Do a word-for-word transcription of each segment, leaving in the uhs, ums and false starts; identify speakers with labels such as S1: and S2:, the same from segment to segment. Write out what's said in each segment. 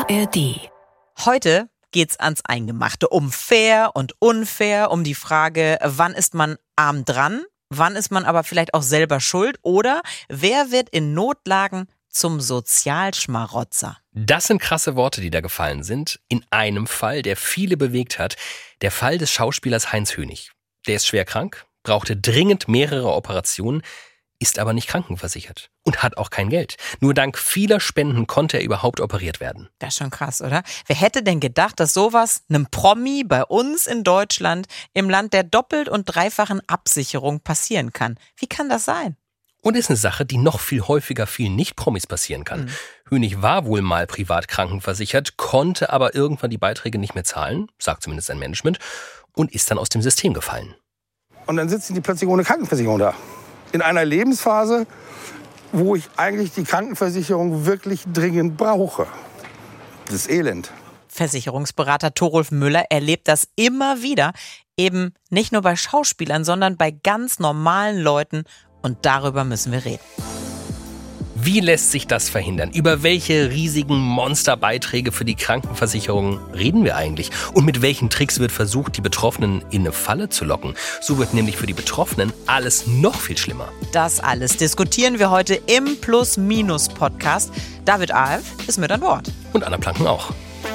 S1: A R D.
S2: Heute geht's ans Eingemachte, um fair und unfair, um die Frage, wann ist man arm dran, wann ist man aber vielleicht auch selber schuld oder wer wird in Notlagen zum Sozialschmarotzer?
S3: Das sind krasse Worte, die da gefallen sind. In einem Fall, der viele bewegt hat, der Fall des Schauspielers Heinz Hönig. Der ist schwer krank, brauchte dringend mehrere Operationen, ist aber nicht krankenversichert und hat auch kein Geld. Nur dank vieler Spenden konnte er überhaupt operiert werden.
S2: Das ist schon krass, oder? Wer hätte denn gedacht, dass sowas einem Promi bei uns in Deutschland im Land der doppelt und dreifachen Absicherung passieren kann? Wie kann das sein?
S3: Und ist eine Sache, die noch viel häufiger vielen Nicht-Promis passieren kann. Mhm. Hönig war wohl mal privat krankenversichert, konnte aber irgendwann die Beiträge nicht mehr zahlen, sagt zumindest sein Management, und ist dann aus dem System gefallen.
S4: Und dann sitzen die plötzlich ohne Krankenversicherung da. In einer Lebensphase, wo ich eigentlich die Krankenversicherung wirklich dringend brauche. Das ist Elend.
S2: Versicherungsberater Thorulf Müller erlebt das immer wieder. Eben nicht nur bei Schauspielern, sondern bei ganz normalen Leuten. Und darüber müssen wir reden.
S3: Wie lässt sich das verhindern? Über welche riesigen Monsterbeiträge für die Krankenversicherung reden wir eigentlich? Und mit welchen Tricks wird versucht, die Betroffenen in eine Falle zu locken? So wird nämlich für die Betroffenen alles noch viel schlimmer.
S2: Das alles diskutieren wir heute im Plus-Minus-Podcast. David Alf ist mit an Bord.
S3: Und Anna Planken auch.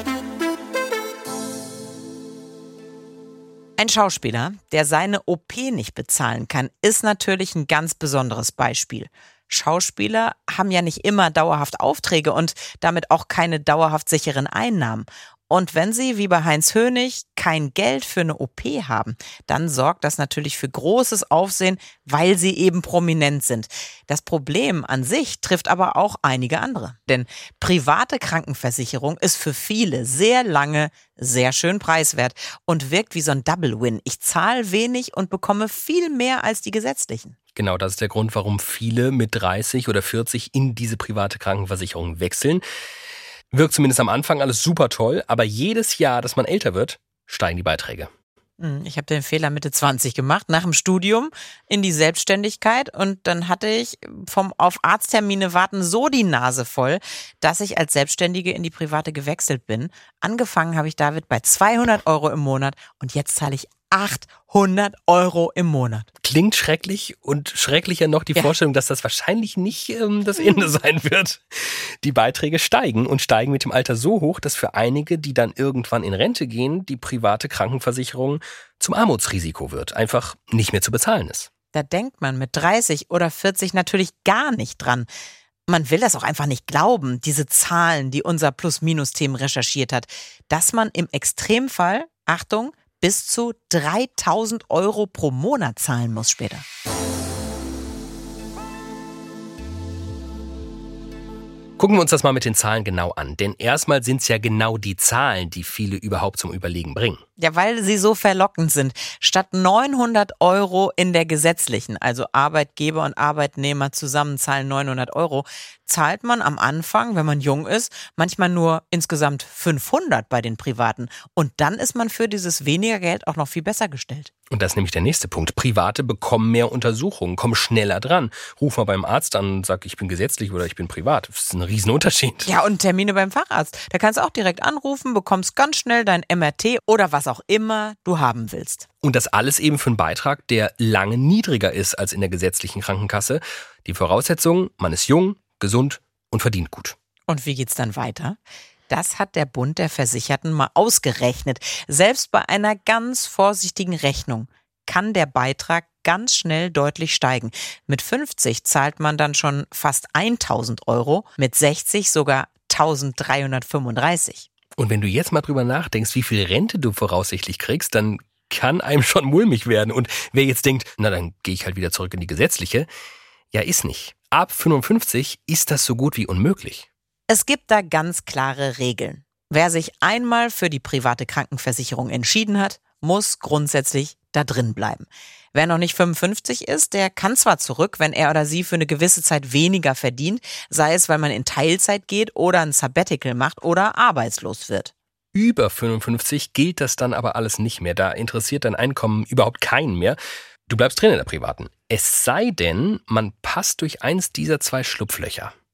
S2: Ein Schauspieler, der seine O P nicht bezahlen kann, ist natürlich ein ganz besonderes Beispiel. Schauspieler haben ja nicht immer dauerhaft Aufträge und damit auch keine dauerhaft sicheren Einnahmen. Und wenn sie, wie bei Heinz Hönig, kein Geld für eine O P haben, dann sorgt das natürlich für großes Aufsehen, weil sie eben prominent sind. Das Problem an sich trifft aber auch einige andere. Denn private Krankenversicherung ist für viele sehr lange sehr schön preiswert und wirkt wie so ein Double-Win. Ich zahle wenig und bekomme viel mehr als die gesetzlichen.
S3: Genau, das ist der Grund, warum viele mit dreißig oder vierzig in diese private Krankenversicherung wechseln. Wirkt zumindest am Anfang alles super toll, aber jedes Jahr, dass man älter wird, steigen die Beiträge.
S2: Ich habe den Fehler Mitte zwanzig gemacht, nach dem Studium in die Selbstständigkeit und dann hatte ich vom auf Arzttermine warten so die Nase voll, dass ich als Selbstständige in die private gewechselt bin. Angefangen habe ich, David, bei zweihundert Euro im Monat und jetzt zahle ich achthundert Euro im Monat.
S3: Klingt schrecklich und schrecklicher noch die ja. Vorstellung, dass das wahrscheinlich nicht ähm, das Ende sein wird. Die Beiträge steigen und steigen mit dem Alter so hoch, dass für einige, die dann irgendwann in Rente gehen, die private Krankenversicherung zum Armutsrisiko wird, einfach nicht mehr zu bezahlen ist.
S2: Da denkt man mit dreißig oder vierzig natürlich gar nicht dran. Man will das auch einfach nicht glauben, diese Zahlen, die unser Plus-Minus-Team recherchiert hat, dass man im Extremfall, Achtung, bis zu dreitausend Euro pro Monat zahlen muss später.
S3: Gucken wir uns das mal mit den Zahlen genau an. Denn erstmal sind es ja genau die Zahlen, die viele überhaupt zum Überlegen bringen.
S2: Ja, weil sie so verlockend sind. Statt neunhundert Euro in der gesetzlichen, also Arbeitgeber und Arbeitnehmer zusammen zahlen neunhundert Euro, zahlt man am Anfang, wenn man jung ist, manchmal nur insgesamt fünfhundert bei den Privaten. Und dann ist man für dieses weniger Geld auch noch viel besser gestellt.
S3: Und das ist nämlich der nächste Punkt. Private bekommen mehr Untersuchungen, kommen schneller dran. Ruf mal beim Arzt an und sag, ich bin gesetzlich oder ich bin privat. Das ist ein Riesenunterschied.
S2: Ja, und Termine beim Facharzt. Da kannst du auch direkt anrufen, bekommst ganz schnell dein M R T oder was auch immer du haben willst.
S3: Und das alles eben für einen Beitrag, der lange niedriger ist als in der gesetzlichen Krankenkasse. Die Voraussetzung, man ist jung, gesund und verdient gut.
S2: Und wie geht's dann weiter? Das hat der Bund der Versicherten mal ausgerechnet. Selbst bei einer ganz vorsichtigen Rechnung kann der Beitrag ganz schnell deutlich steigen. Mit fünfzig zahlt man dann schon fast tausend Euro, mit sechzig sogar eintausenddreihundertfünfunddreißig.
S3: Und wenn du jetzt mal drüber nachdenkst, wie viel Rente du voraussichtlich kriegst, dann kann einem schon mulmig werden. Und wer jetzt denkt, na dann gehe ich halt wieder zurück in die gesetzliche, ja ist nicht. Ab fünfundfünfzig ist das so gut wie unmöglich.
S2: Es gibt da ganz klare Regeln. Wer sich einmal für die private Krankenversicherung entschieden hat, muss grundsätzlich da drin bleiben. Wer noch nicht fünfundfünfzig ist, der kann zwar zurück, wenn er oder sie für eine gewisse Zeit weniger verdient, sei es, weil man in Teilzeit geht oder ein Sabbatical macht oder arbeitslos wird.
S3: Über fünfundfünfzig gilt das dann aber alles nicht mehr. Da interessiert dein Einkommen überhaupt keinen mehr. Du bleibst drin in der privaten. Es sei denn, man passt durch eins dieser zwei Schlupflöcher.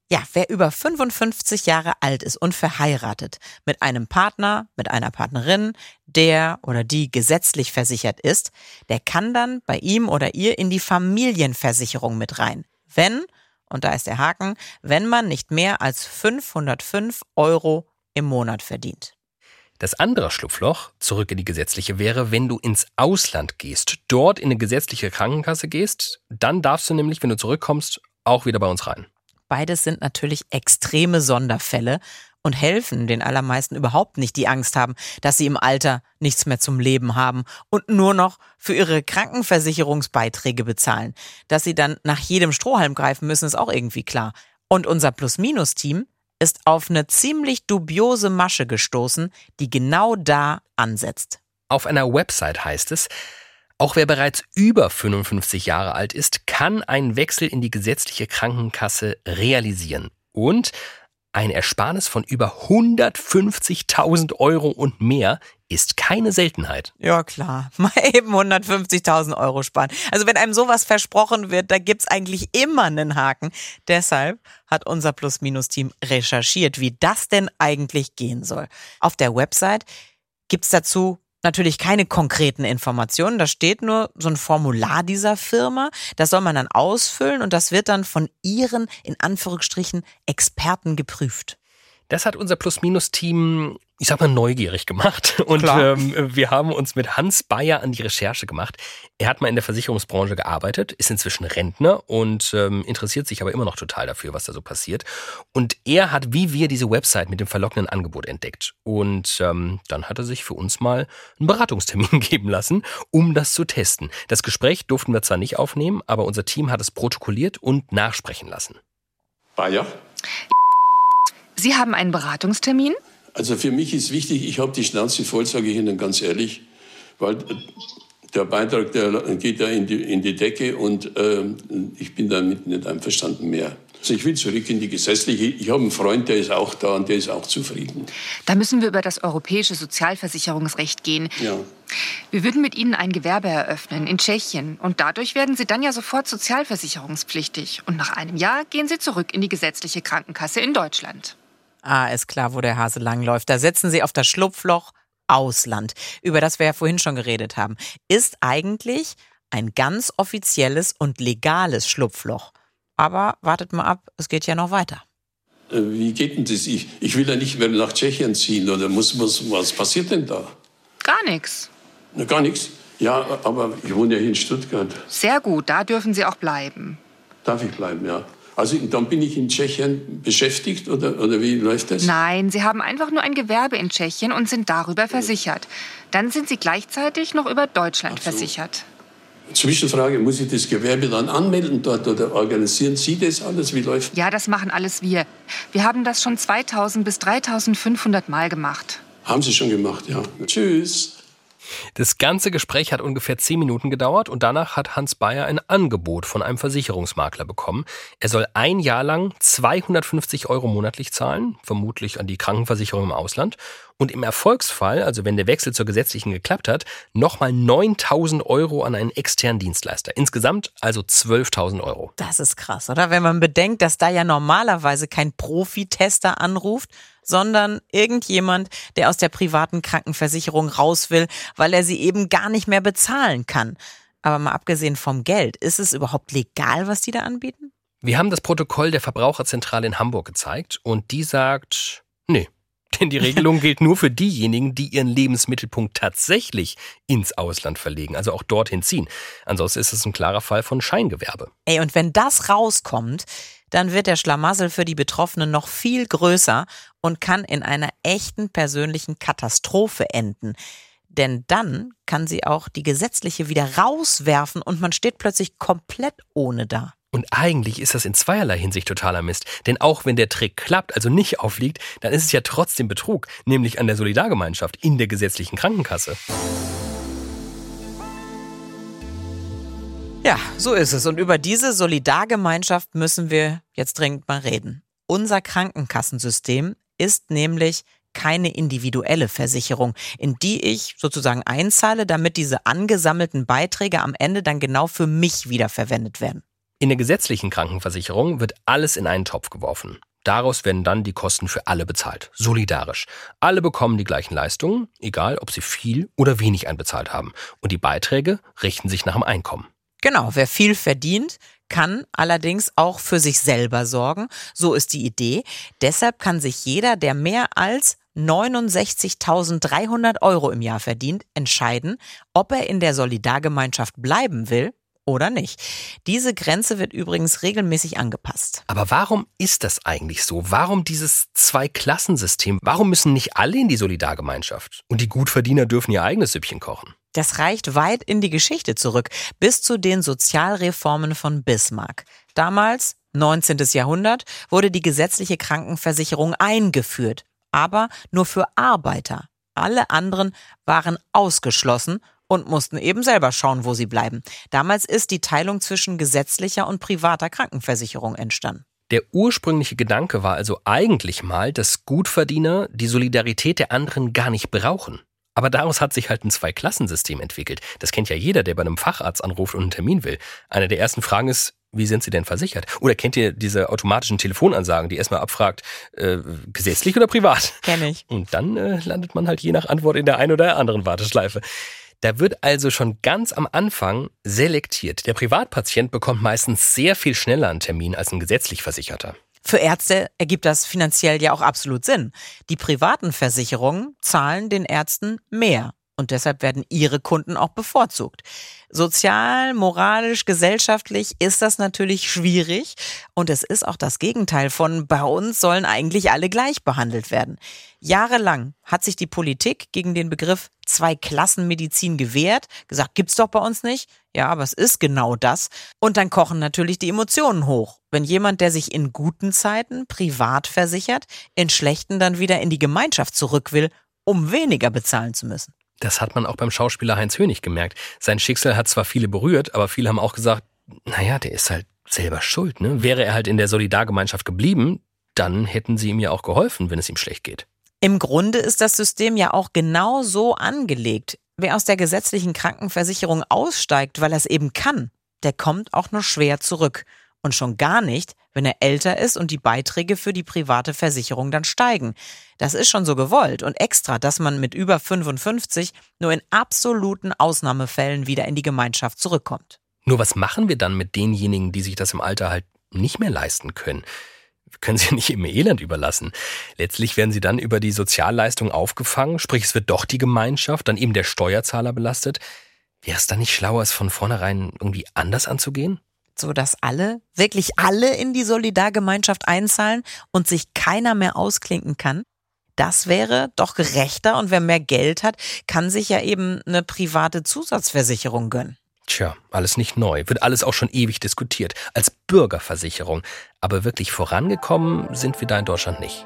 S2: Ja, wer über fünfundfünfzig Jahre alt ist und verheiratet, mit einem Partner, mit einer Partnerin, der oder die gesetzlich versichert ist, der kann dann bei ihm oder ihr in die Familienversicherung mit rein. Wenn, und da ist der Haken, wenn man nicht mehr als fünfhundertfünf Euro im Monat verdient.
S3: Das andere Schlupfloch, zurück in die gesetzliche, wäre, wenn du ins Ausland gehst, dort in eine gesetzliche Krankenkasse gehst, dann darfst du nämlich, wenn du zurückkommst, auch wieder bei uns rein.
S2: Beides sind natürlich extreme Sonderfälle und helfen den allermeisten überhaupt nicht, die Angst haben, dass sie im Alter nichts mehr zum Leben haben und nur noch für ihre Krankenversicherungsbeiträge bezahlen. Dass sie dann nach jedem Strohhalm greifen müssen, ist auch irgendwie klar. Und unser Plus-Minus-Team ist auf eine ziemlich dubiose Masche gestoßen, die genau da ansetzt.
S3: Auf einer Website heißt es, auch wer bereits über fünfundfünfzig Jahre alt ist, kann einen Wechsel in die gesetzliche Krankenkasse realisieren. Und ein Ersparnis von über hundertfünfzigtausend Euro und mehr ist keine Seltenheit.
S2: Ja klar, mal eben hundertfünfzigtausend Euro sparen. Also wenn einem sowas versprochen wird, da gibt's eigentlich immer einen Haken. Deshalb hat unser Plus-Minus-Team recherchiert, wie das denn eigentlich gehen soll. Auf der Website gibt's dazu natürlich keine konkreten Informationen, da steht nur so ein Formular dieser Firma, das soll man dann ausfüllen und das wird dann von ihren, in Anführungsstrichen, Experten geprüft.
S3: Das hat unser Plus-Minus-Team, ich sag mal, neugierig gemacht. Und ähm, wir haben uns mit Hans Bayer an die Recherche gemacht. Er hat mal in der Versicherungsbranche gearbeitet, ist inzwischen Rentner und ähm, interessiert sich aber immer noch total dafür, was da so passiert. Und er hat, wie wir, diese Website mit dem verlockenden Angebot entdeckt. Und ähm, dann hat er sich für uns mal einen Beratungstermin geben lassen, um das zu testen. Das Gespräch durften wir zwar nicht aufnehmen, aber unser Team hat es protokolliert und nachsprechen lassen.
S1: Bayer?
S5: Sie haben einen Beratungstermin?
S1: Also für mich ist wichtig, ich habe die Schnauze voll, sage ich Ihnen ganz ehrlich, weil der Beitrag, der geht da in die, in die Decke und äh, ich bin damit nicht einverstanden mehr. Also ich will zurück in die gesetzliche. Ich habe einen Freund, der ist auch da und der ist auch zufrieden.
S5: Da müssen wir über das europäische Sozialversicherungsrecht gehen.
S1: Ja.
S5: Wir würden mit Ihnen ein Gewerbe eröffnen in Tschechien und dadurch werden Sie dann ja sofort sozialversicherungspflichtig. Und nach einem Jahr gehen Sie zurück in die gesetzliche Krankenkasse in Deutschland.
S2: Ah, ist klar, wo der Hase langläuft. Da setzen Sie auf das Schlupfloch Ausland, über das wir ja vorhin schon geredet haben. Ist eigentlich ein ganz offizielles und legales Schlupfloch. Aber wartet mal ab, es geht ja noch weiter.
S1: Wie geht denn das? Ich, ich will ja nicht mehr nach Tschechien ziehen. Oder muss, muss, was passiert denn da?
S5: Gar nichts.
S1: Na, gar nichts? Ja, aber ich wohne ja hier in Stuttgart.
S5: Sehr gut, da dürfen Sie auch bleiben.
S1: Darf ich bleiben, ja. Also dann bin ich in Tschechien beschäftigt oder, oder wie läuft das?
S5: Nein, Sie haben einfach nur ein Gewerbe in Tschechien und sind darüber versichert. Dann sind Sie gleichzeitig noch über Deutschland
S1: Ach so.
S5: versichert.
S1: Zwischenfrage, muss ich das Gewerbe dann anmelden dort oder organisieren Sie das alles? Wie läuft?
S5: Ja, das machen alles wir. Wir haben das schon zweitausend bis dreitausendfünfhundert Mal gemacht.
S1: Haben Sie schon gemacht, ja. Tschüss.
S3: Das ganze Gespräch hat ungefähr zehn Minuten gedauert und danach hat Hans Bayer ein Angebot von einem Versicherungsmakler bekommen. Er soll ein Jahr lang zweihundertfünfzig Euro monatlich zahlen, vermutlich an die Krankenversicherung im Ausland. Und im Erfolgsfall, also wenn der Wechsel zur gesetzlichen geklappt hat, nochmal neuntausend Euro an einen externen Dienstleister. Insgesamt also zwölftausend Euro.
S2: Das ist krass, oder? Wenn man bedenkt, dass da ja normalerweise kein Profitester anruft, sondern irgendjemand, der aus der privaten Krankenversicherung raus will, weil er sie eben gar nicht mehr bezahlen kann. Aber mal abgesehen vom Geld, ist es überhaupt legal, was die da anbieten?
S3: Wir haben das Protokoll der Verbraucherzentrale in Hamburg gezeigt und die sagt, nee. Denn die Regelung gilt nur für diejenigen, die ihren Lebensmittelpunkt tatsächlich ins Ausland verlegen, also auch dorthin ziehen. Ansonsten ist es ein klarer Fall von Scheingewerbe.
S2: Ey, und wenn das rauskommt, dann wird der Schlamassel für die Betroffenen noch viel größer und kann in einer echten persönlichen Katastrophe enden. Denn dann kann sie auch die gesetzliche wieder rauswerfen und man steht plötzlich komplett ohne da.
S3: Und eigentlich ist das in zweierlei Hinsicht totaler Mist. Denn auch wenn der Trick klappt, also nicht aufliegt, dann ist es ja trotzdem Betrug, nämlich an der Solidargemeinschaft in der gesetzlichen Krankenkasse.
S2: Ja, so ist es. Und über diese Solidargemeinschaft müssen wir jetzt dringend mal reden. Unser Krankenkassensystem ist nämlich keine individuelle Versicherung, in die ich sozusagen einzahle, damit diese angesammelten Beiträge am Ende dann genau für mich wiederverwendet werden.
S3: In der gesetzlichen Krankenversicherung wird alles in einen Topf geworfen. Daraus werden dann die Kosten für alle bezahlt, solidarisch. Alle bekommen die gleichen Leistungen, egal ob sie viel oder wenig einbezahlt haben. Und die Beiträge richten sich nach dem Einkommen.
S2: Genau, wer viel verdient, kann allerdings auch für sich selber sorgen. So ist die Idee. Deshalb kann sich jeder, der mehr als neunundsechzigtausenddreihundert Euro im Jahr verdient, entscheiden, ob er in der Solidargemeinschaft bleiben will oder nicht. Diese Grenze wird übrigens regelmäßig angepasst.
S3: Aber warum ist das eigentlich so? Warum dieses Zwei-Klassensystem? Warum müssen nicht alle in die Solidargemeinschaft? Und die Gutverdiener dürfen ihr eigenes Süppchen kochen?
S2: Das reicht weit in die Geschichte zurück, bis zu den Sozialreformen von Bismarck. Damals, neunzehntes Jahrhundert, wurde die gesetzliche Krankenversicherung eingeführt, aber nur für Arbeiter. Alle anderen waren ausgeschlossen und mussten eben selber schauen, wo sie bleiben. Damals ist die Teilung zwischen gesetzlicher und privater Krankenversicherung entstanden.
S3: Der ursprüngliche Gedanke war also eigentlich mal, dass Gutverdiener die Solidarität der anderen gar nicht brauchen. Aber daraus hat sich halt ein Zwei-Klassensystem entwickelt. Das kennt ja jeder, der bei einem Facharzt anruft und einen Termin will. Eine der ersten Fragen ist, wie sind Sie denn versichert? Oder kennt ihr diese automatischen Telefonansagen, die erstmal abfragt, äh, gesetzlich oder privat?
S2: Kenn ich.
S3: Und dann äh, landet man halt je nach Antwort in der einen oder anderen Warteschleife. Da wird also schon ganz am Anfang selektiert. Der Privatpatient bekommt meistens sehr viel schneller einen Termin als ein gesetzlich Versicherter.
S2: Für Ärzte ergibt das finanziell ja auch absolut Sinn. Die privaten Versicherungen zahlen den Ärzten mehr und deshalb werden ihre Kunden auch bevorzugt. Sozial, moralisch, gesellschaftlich ist das natürlich schwierig und es ist auch das Gegenteil von bei uns sollen eigentlich alle gleich behandelt werden. Jahrelang hat sich die Politik gegen den Begriff Zweiklassenmedizin gewehrt, gesagt, gibt's doch bei uns nicht. Ja, aber es ist genau das. Und dann kochen natürlich die Emotionen hoch. Wenn jemand, der sich in guten Zeiten privat versichert, in schlechten dann wieder in die Gemeinschaft zurück will, um weniger bezahlen zu müssen.
S3: Das hat man auch beim Schauspieler Heinz Hönig gemerkt. Sein Schicksal hat zwar viele berührt, aber viele haben auch gesagt, naja, der ist halt selber schuld, ne? Wäre er halt in der Solidargemeinschaft geblieben, dann hätten sie ihm ja auch geholfen, wenn es ihm schlecht geht.
S2: Im Grunde ist das System ja auch genau so angelegt. Wer aus der gesetzlichen Krankenversicherung aussteigt, weil er es eben kann, der kommt auch nur schwer zurück. Und schon gar nicht, wenn er älter ist und die Beiträge für die private Versicherung dann steigen. Das ist schon so gewollt und extra, dass man mit über fünfundfünfzig nur in absoluten Ausnahmefällen wieder in die Gemeinschaft zurückkommt.
S3: Nur was machen wir dann mit denjenigen, die sich das im Alter halt nicht mehr leisten können? Wir können sie ja nicht im Elend überlassen. Letztlich werden sie dann über die Sozialleistung aufgefangen, sprich es wird doch die Gemeinschaft, dann eben der Steuerzahler belastet. Wäre es dann nicht schlauer, es von vornherein irgendwie anders anzugehen?
S2: So dass alle, wirklich alle in die Solidargemeinschaft einzahlen und sich keiner mehr ausklinken kann. Das wäre doch gerechter und wer mehr Geld hat, kann sich ja eben eine private Zusatzversicherung gönnen.
S3: Tja, alles nicht neu, wird alles auch schon ewig diskutiert, als Bürgerversicherung. Aber wirklich vorangekommen sind wir da in Deutschland nicht.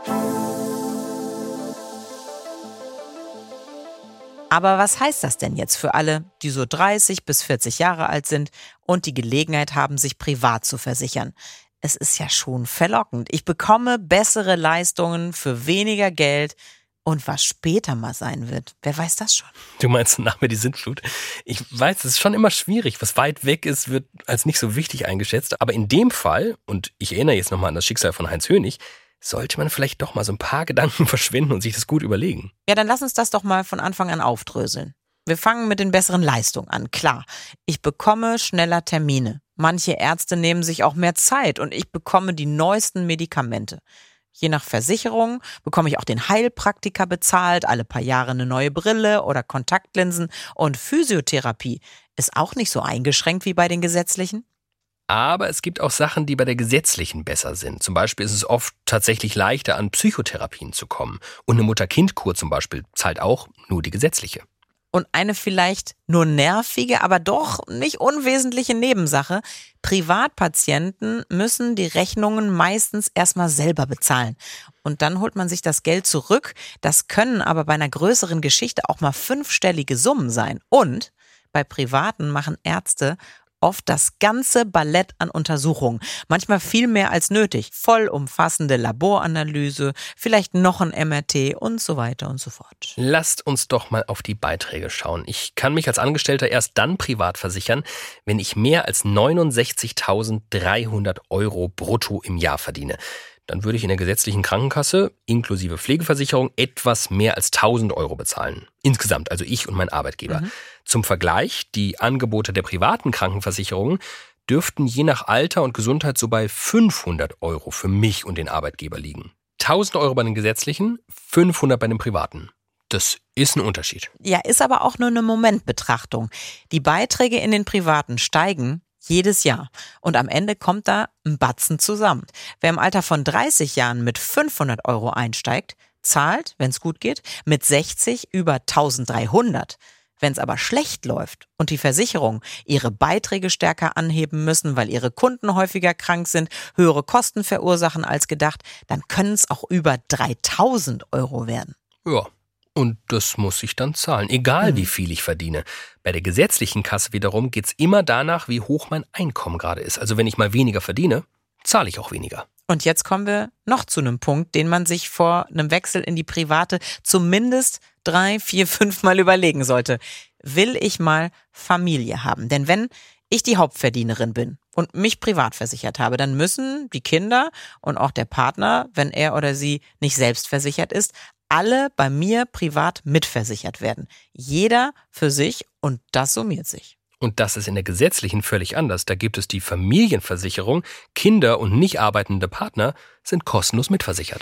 S2: Aber was heißt das denn jetzt für alle, die so dreißig bis vierzig Jahre alt sind und die Gelegenheit haben, sich privat zu versichern? Es ist ja schon verlockend. Ich bekomme bessere Leistungen für weniger Geld. Und was später mal sein wird, wer weiß das schon?
S3: Du meinst nach mir die Sintflut? Ich weiß, es ist schon immer schwierig. Was weit weg ist, wird als nicht so wichtig eingeschätzt. Aber in dem Fall, und ich erinnere jetzt nochmal an das Schicksal von Heinz Hönig, sollte man vielleicht doch mal so ein paar Gedanken verschwenden und sich das gut überlegen.
S2: Ja, dann lass uns das doch mal von Anfang an aufdröseln. Wir fangen mit den besseren Leistungen an. Klar, ich bekomme schneller Termine. Manche Ärzte nehmen sich auch mehr Zeit und ich bekomme die neuesten Medikamente. Je nach Versicherung bekomme ich auch den Heilpraktiker bezahlt, alle paar Jahre eine neue Brille oder Kontaktlinsen. Und Physiotherapie ist auch nicht so eingeschränkt wie bei den gesetzlichen.
S3: Aber es gibt auch Sachen, die bei der gesetzlichen besser sind. Zum Beispiel ist es oft tatsächlich leichter, an Psychotherapien zu kommen. Und eine Mutter-Kind-Kur zum Beispiel zahlt auch nur die gesetzliche.
S2: Und eine vielleicht nur nervige, aber doch nicht unwesentliche Nebensache. Privatpatienten müssen die Rechnungen meistens erstmal selber bezahlen. Und dann holt man sich das Geld zurück. Das können aber bei einer größeren Geschichte auch mal fünfstellige Summen sein. Und bei Privaten machen Ärzte oft das ganze Ballett an Untersuchungen, manchmal viel mehr als nötig, vollumfassende Laboranalyse, vielleicht noch ein M R T und so weiter und so fort.
S3: Lasst uns doch mal auf die Beiträge schauen. Ich kann mich als Angestellter erst dann privat versichern, wenn ich mehr als neunundsechzigtausenddreihundert Euro brutto im Jahr verdiene. Dann würde ich in der gesetzlichen Krankenkasse inklusive Pflegeversicherung etwas mehr als tausend Euro bezahlen. Insgesamt, also ich und mein Arbeitgeber. Mhm. Zum Vergleich, die Angebote der privaten Krankenversicherungen dürften je nach Alter und Gesundheit so bei fünfhundert Euro für mich und den Arbeitgeber liegen. tausend Euro bei den gesetzlichen, fünfhundert bei den privaten. Das ist ein Unterschied.
S2: Ja, ist aber auch nur eine Momentbetrachtung. Die Beiträge in den privaten steigen jedes Jahr. Und am Ende kommt da ein Batzen zusammen. Wer im Alter von dreißig Jahren mit fünfhundert Euro einsteigt, zahlt, wenn es gut geht, mit sechzig über eintausenddreihundert. Wenn es aber schlecht läuft und die Versicherungen ihre Beiträge stärker anheben müssen, weil ihre Kunden häufiger krank sind, höhere Kosten verursachen als gedacht, dann können es auch über dreitausend Euro werden.
S3: Ja. Und das muss ich dann zahlen, egal wie viel ich verdiene. Bei der gesetzlichen Kasse wiederum geht's immer danach, wie hoch mein Einkommen gerade ist. Also wenn ich mal weniger verdiene, zahle ich auch weniger.
S2: Und jetzt kommen wir noch zu einem Punkt, den man sich vor einem Wechsel in die private zumindest drei, vier, fünf Mal überlegen sollte. Will ich mal Familie haben? Denn wenn ich die Hauptverdienerin bin und mich privat versichert habe, dann müssen die Kinder und auch der Partner, wenn er oder sie nicht selbst versichert ist, alle bei mir privat mitversichert werden. Jeder für sich und das summiert sich.
S3: Und das ist in der gesetzlichen völlig anders. Da gibt es die Familienversicherung. Kinder und nicht arbeitende Partner sind kostenlos mitversichert.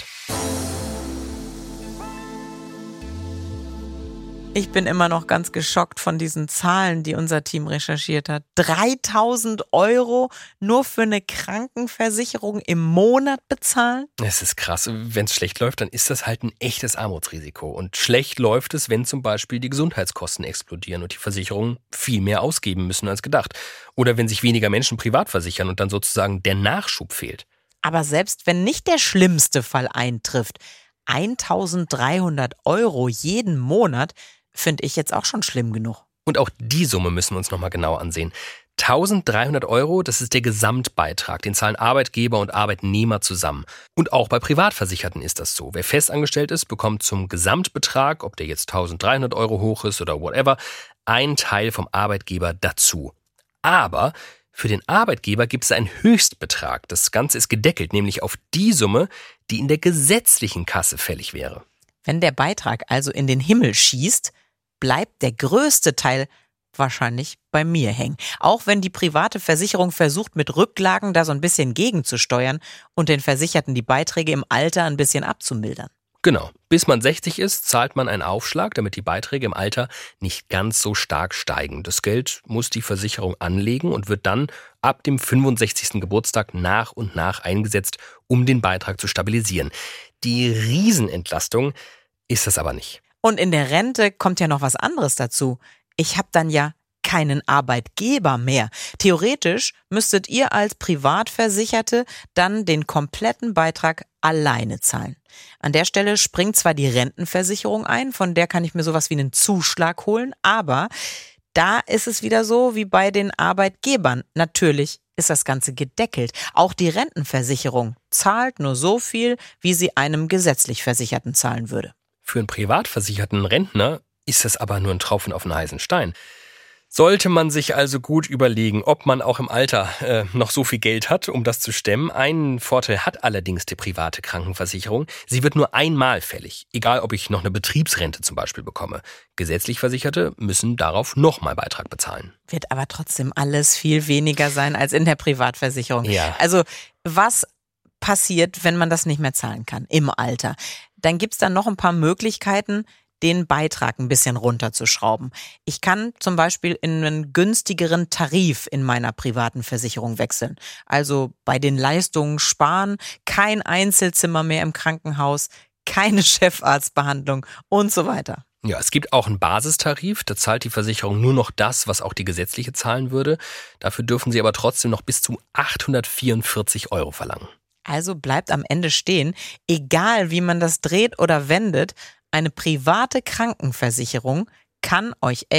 S2: Ich bin immer noch ganz geschockt von diesen Zahlen, die unser Team recherchiert hat. dreitausend Euro nur für eine Krankenversicherung im Monat bezahlen?
S3: Es ist krass. Wenn es schlecht läuft, dann ist das halt ein echtes Armutsrisiko. Und schlecht läuft es, wenn zum Beispiel die Gesundheitskosten explodieren und die Versicherungen viel mehr ausgeben müssen als gedacht. Oder wenn sich weniger Menschen privat versichern und dann sozusagen der Nachschub fehlt.
S2: Aber selbst wenn nicht der schlimmste Fall eintrifft, eintausenddreihundert Euro jeden Monat, finde ich jetzt auch schon schlimm genug.
S3: Und auch die Summe müssen wir uns nochmal genau ansehen. eintausenddreihundert Euro, das ist der Gesamtbeitrag, den zahlen Arbeitgeber und Arbeitnehmer zusammen. Und auch bei Privatversicherten ist das so. Wer festangestellt ist, bekommt zum Gesamtbetrag, ob der jetzt eintausenddreihundert Euro hoch ist oder whatever, einen Teil vom Arbeitgeber dazu. Aber für den Arbeitgeber gibt es einen Höchstbetrag. Das Ganze ist gedeckelt, nämlich auf die Summe, die in der gesetzlichen Kasse fällig wäre.
S2: Wenn der Beitrag also in den Himmel schießt, bleibt der größte Teil wahrscheinlich bei mir hängen. Auch wenn die private Versicherung versucht, mit Rücklagen da so ein bisschen gegenzusteuern und den Versicherten die Beiträge im Alter ein bisschen abzumildern.
S3: Genau. Bis man sechzig ist, zahlt man einen Aufschlag, damit die Beiträge im Alter nicht ganz so stark steigen. Das Geld muss die Versicherung anlegen und wird dann ab dem fünfundsechzigsten Geburtstag nach und nach eingesetzt, um den Beitrag zu stabilisieren. Die Riesenentlastung ist das aber nicht.
S2: Und in der Rente kommt ja noch was anderes dazu. Ich habe dann ja keinen Arbeitgeber mehr. Theoretisch müsstet ihr als Privatversicherte dann den kompletten Beitrag alleine zahlen. An der Stelle springt zwar die Rentenversicherung ein, von der kann ich mir sowas wie einen Zuschlag holen, aber da ist es wieder so wie bei den Arbeitgebern. Natürlich ist das Ganze gedeckelt. Auch die Rentenversicherung zahlt nur so viel, wie sie einem gesetzlich Versicherten zahlen würde.
S3: Für einen privatversicherten Rentner ist das aber nur ein Tropfen auf den heißen Stein. Sollte man sich also gut überlegen, ob man auch im Alter äh, noch so viel Geld hat, um das zu stemmen. Einen Vorteil hat allerdings die private Krankenversicherung. Sie wird nur einmal fällig, egal ob ich noch eine Betriebsrente zum Beispiel bekomme. Gesetzlich Versicherte müssen darauf nochmal Beitrag bezahlen.
S2: Wird aber trotzdem alles viel weniger sein als in der Privatversicherung.
S3: Ja.
S2: Also was passiert, wenn man das nicht mehr zahlen kann im Alter? Dann gibt's da noch ein paar Möglichkeiten, den Beitrag ein bisschen runterzuschrauben. Ich kann zum Beispiel in einen günstigeren Tarif in meiner privaten Versicherung wechseln. Also bei den Leistungen sparen, kein Einzelzimmer mehr im Krankenhaus, keine Chefarztbehandlung und so weiter.
S3: Ja, es gibt auch einen Basistarif, da zahlt die Versicherung nur noch das, was auch die gesetzliche zahlen würde. Dafür dürfen sie aber trotzdem noch bis zu achthundertvierundvierzig Euro verlangen.
S2: Also bleibt am Ende stehen, egal wie man das dreht oder wendet, eine private Krankenversicherung kann euch echt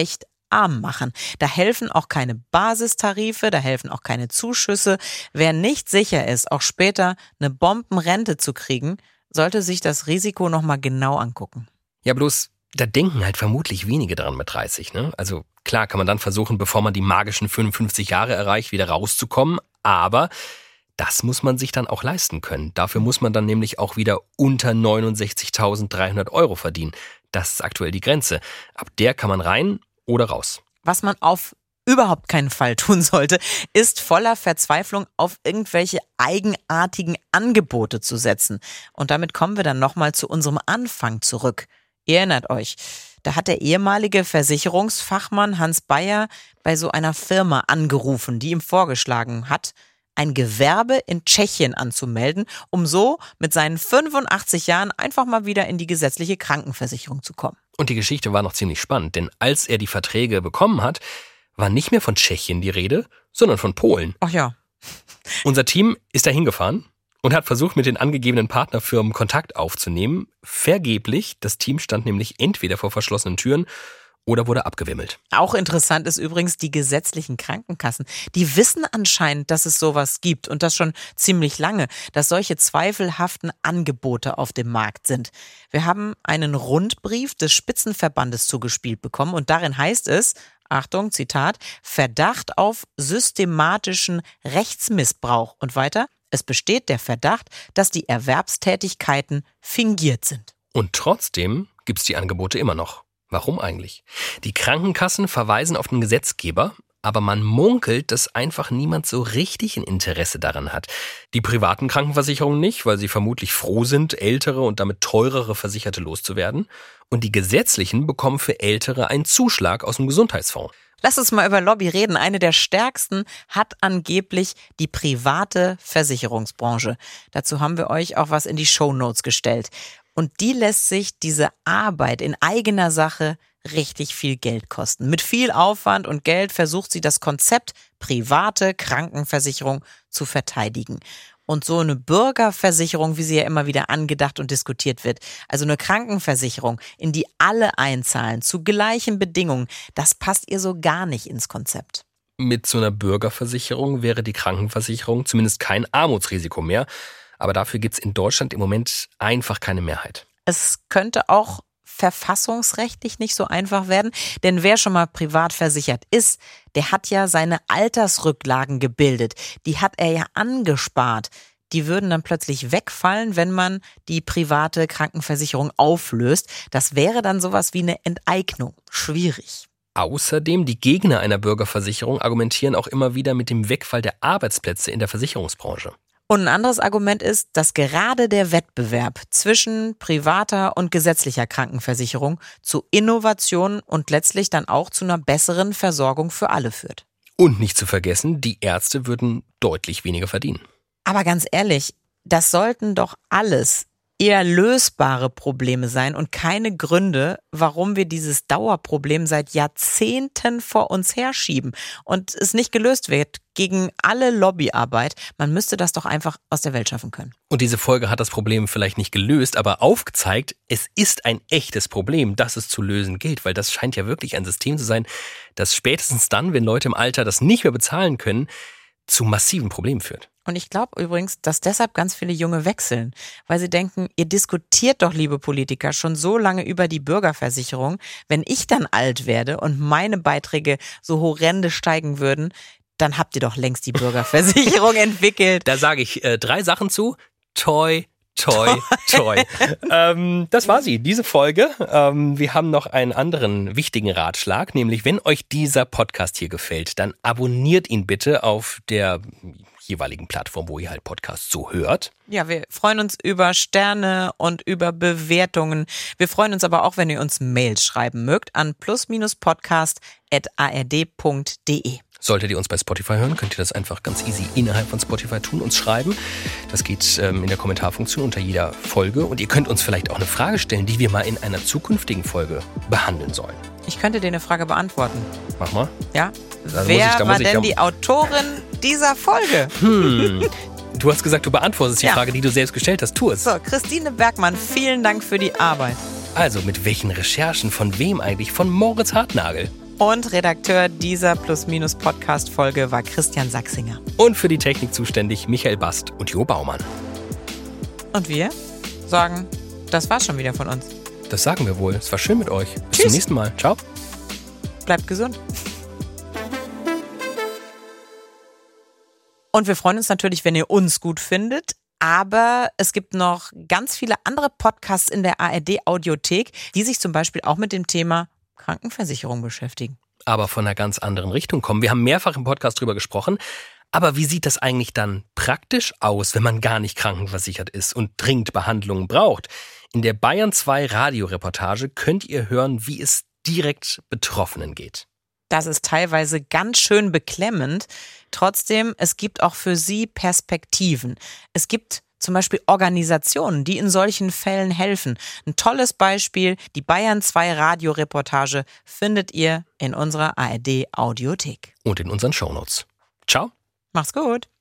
S2: arm machen. Da helfen auch keine Basistarife, da helfen auch keine Zuschüsse. Wer nicht sicher ist, auch später eine Bombenrente zu kriegen, sollte sich das Risiko nochmal genau angucken.
S3: Ja, bloß, da denken halt vermutlich wenige dran mit dreißig, ne? Also klar kann man dann versuchen, bevor man die magischen fünfundfünfzig Jahre erreicht, wieder rauszukommen, aber das muss man sich dann auch leisten können. Dafür muss man dann nämlich auch wieder unter neunundsechzigtausenddreihundert Euro verdienen. Das ist aktuell die Grenze. Ab der kann man rein oder raus.
S2: Was man auf überhaupt keinen Fall tun sollte, ist voller Verzweiflung auf irgendwelche eigenartigen Angebote zu setzen. Und damit kommen wir dann nochmal zu unserem Anfang zurück. Ihr erinnert euch, da hat der ehemalige Versicherungsfachmann Hans Bayer bei so einer Firma angerufen, die ihm vorgeschlagen hat, ein Gewerbe in Tschechien anzumelden, um so mit seinen fünfundachtzig Jahren einfach mal wieder in die gesetzliche Krankenversicherung zu kommen.
S3: Und die Geschichte war noch ziemlich spannend, denn als er die Verträge bekommen hat, war nicht mehr von Tschechien die Rede, sondern von Polen.
S2: Ach ja.
S3: Unser Team ist da hingefahren und hat versucht, mit den angegebenen Partnerfirmen Kontakt aufzunehmen. Vergeblich, das Team stand nämlich entweder vor verschlossenen Türen oder wurde abgewimmelt.
S2: Auch interessant ist übrigens die gesetzlichen Krankenkassen. Die wissen anscheinend, dass es sowas gibt und das schon ziemlich lange, dass solche zweifelhaften Angebote auf dem Markt sind. Wir haben einen Rundbrief des Spitzenverbandes zugespielt bekommen und darin heißt es, Achtung, Zitat, Verdacht auf systematischen Rechtsmissbrauch. Und weiter, es besteht der Verdacht, dass die Erwerbstätigkeiten fingiert sind.
S3: Und trotzdem gibt's die Angebote immer noch. Warum eigentlich? Die Krankenkassen verweisen auf den Gesetzgeber, aber man munkelt, dass einfach niemand so richtig ein Interesse daran hat. Die privaten Krankenversicherungen nicht, weil sie vermutlich froh sind, ältere und damit teurere Versicherte loszuwerden. Und die gesetzlichen bekommen für Ältere einen Zuschlag aus dem Gesundheitsfonds.
S2: Lass uns mal über Lobby reden. Eine der stärksten hat angeblich die private Versicherungsbranche. Dazu haben wir euch auch was in die Shownotes gestellt. Und die lässt sich diese Arbeit in eigener Sache richtig viel Geld kosten. Mit viel Aufwand und Geld versucht sie das Konzept private Krankenversicherung zu verteidigen. Und so eine Bürgerversicherung, wie sie ja immer wieder angedacht und diskutiert wird, also eine Krankenversicherung, in die alle einzahlen, zu gleichen Bedingungen, das passt ihr so gar nicht ins Konzept.
S3: Mit so einer Bürgerversicherung wäre die Krankenversicherung zumindest kein Armutsrisiko mehr. Aber dafür gibt's in Deutschland im Moment einfach keine Mehrheit.
S2: Es könnte auch verfassungsrechtlich nicht so einfach werden, denn wer schon mal privat versichert ist, der hat ja seine Altersrücklagen gebildet. Die hat er ja angespart. Die würden dann plötzlich wegfallen, wenn man die private Krankenversicherung auflöst. Das wäre dann sowas wie eine Enteignung. Schwierig.
S3: Außerdem, die Gegner einer Bürgerversicherung argumentieren auch immer wieder mit dem Wegfall der Arbeitsplätze in der Versicherungsbranche.
S2: Und ein anderes Argument ist, dass gerade der Wettbewerb zwischen privater und gesetzlicher Krankenversicherung zu Innovationen und letztlich dann auch zu einer besseren Versorgung für alle führt.
S3: Und nicht zu vergessen, die Ärzte würden deutlich weniger verdienen.
S2: Aber ganz ehrlich, das sollten doch alles eher lösbare Probleme sein und keine Gründe, warum wir dieses Dauerproblem seit Jahrzehnten vor uns herschieben und es nicht gelöst wird gegen alle Lobbyarbeit. Man müsste das doch einfach aus der Welt schaffen können.
S3: Und diese Folge hat das Problem vielleicht nicht gelöst, aber aufgezeigt, es ist ein echtes Problem, das es zu lösen gilt, weil das scheint ja wirklich ein System zu sein, das spätestens dann, wenn Leute im Alter das nicht mehr bezahlen können, zu massiven Problemen führt.
S2: Und ich glaube übrigens, dass deshalb ganz viele Junge wechseln, weil sie denken, ihr diskutiert doch, liebe Politiker, schon so lange über die Bürgerversicherung. Wenn ich dann alt werde und meine Beiträge so horrende steigen würden, dann habt ihr doch längst die Bürgerversicherung entwickelt.
S3: Da sage ich äh, drei Sachen zu. Toi, toi, toi. ähm, das war sie, diese Folge. Ähm, wir haben noch einen anderen wichtigen Ratschlag, nämlich wenn euch dieser Podcast hier gefällt, dann abonniert ihn bitte auf der jeweiligen Plattform, wo ihr halt Podcasts so hört.
S2: Ja, wir freuen uns über Sterne und über Bewertungen. Wir freuen uns aber auch, wenn ihr uns Mails schreiben mögt an plus podcast at a r d punkt d e.
S3: Solltet ihr uns bei Spotify hören, könnt ihr das einfach ganz easy innerhalb von Spotify tun, uns schreiben. Das geht ähm, in der Kommentarfunktion unter jeder Folge. Und ihr könnt uns vielleicht auch eine Frage stellen, die wir mal in einer zukünftigen Folge behandeln sollen.
S2: Ich könnte dir eine Frage beantworten.
S3: Mach mal.
S2: Ja?
S3: Da
S2: Wer
S3: muss ich,
S2: war
S3: ich,
S2: denn
S3: da,
S2: die Autorin dieser Folge?
S3: Hm. Du hast gesagt, du beantwortest die
S2: ja.
S3: Frage, die du selbst gestellt hast. Tu es.
S2: So, Christine Bergmann, vielen Dank für die Arbeit.
S3: Also, mit welchen Recherchen? Von wem eigentlich? Von Moritz Hartnagel.
S2: Und Redakteur dieser Plus-Minus-Podcast-Folge war Christian Sachsinger.
S3: Und für die Technik zuständig Michael Bast und Jo Baumann.
S2: Und wir sagen, das war's schon wieder von uns.
S3: Das sagen wir wohl. Es war schön mit euch. Bis
S2: Tschüss.
S3: zum nächsten Mal. Ciao.
S2: Bleibt gesund. Und wir freuen uns natürlich, wenn ihr uns gut findet. Aber es gibt noch ganz viele andere Podcasts in der A R D-Audiothek, die sich zum Beispiel auch mit dem Thema Krankenversicherung beschäftigen.
S3: Aber von einer ganz anderen Richtung kommen. Wir haben mehrfach im Podcast drüber gesprochen. Aber wie sieht das eigentlich dann praktisch aus, wenn man gar nicht krankenversichert ist und dringend Behandlungen braucht? In der Bayern zwei Radioreportage könnt ihr hören, wie es direkt Betroffenen geht.
S2: Das ist teilweise ganz schön beklemmend. Trotzdem, es gibt auch für sie Perspektiven. Es gibt zum Beispiel Organisationen, die in solchen Fällen helfen. Ein tolles Beispiel, die Bayern zwei Radioreportage findet ihr in unserer A R D-Audiothek.
S3: Und in unseren Shownotes. Ciao.
S2: Mach's gut.